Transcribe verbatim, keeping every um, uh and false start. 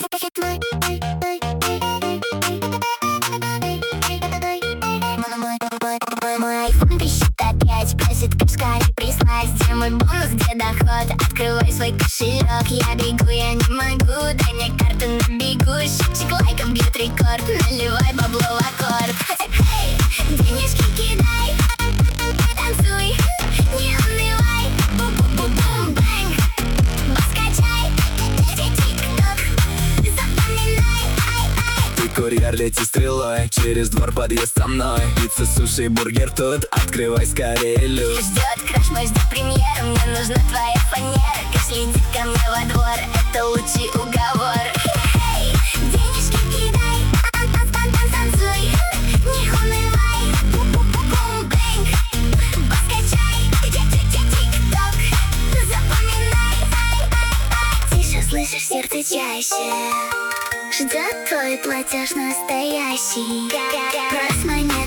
Мой айфон пищит опять, просит капскарь прислать. Где мой бонус, где доход? Открывай свой кошелек. Я бегу, я не могу, дай мне карту на бегу. Счетчик лайков бьет рекорд, наливай бабло в аккорд. Эй, денежки кидай, танцуй, не унывай. Бум-бум-бум-бэнг, бас качай, тик-тик-ток, запоминай, ай-ай. Ты курьер, лети стрелой, через двор подъезд со мной. Пицца, суши, бургер тут, открывай скорее люк. Ждет краш, мой ждет премьера, мне нужна твоя фанера. Как следит ко мне во двор, это лучший уговор. Эй, денежки кидай, танцуй, не унывай. Бум-бум-бум-бэнг, бас качай, тик-тик-тик-ток, запоминай, ай-ай-ай. Тише, слышишь, сердце чаще ждет твой платеж настоящий. Брось монету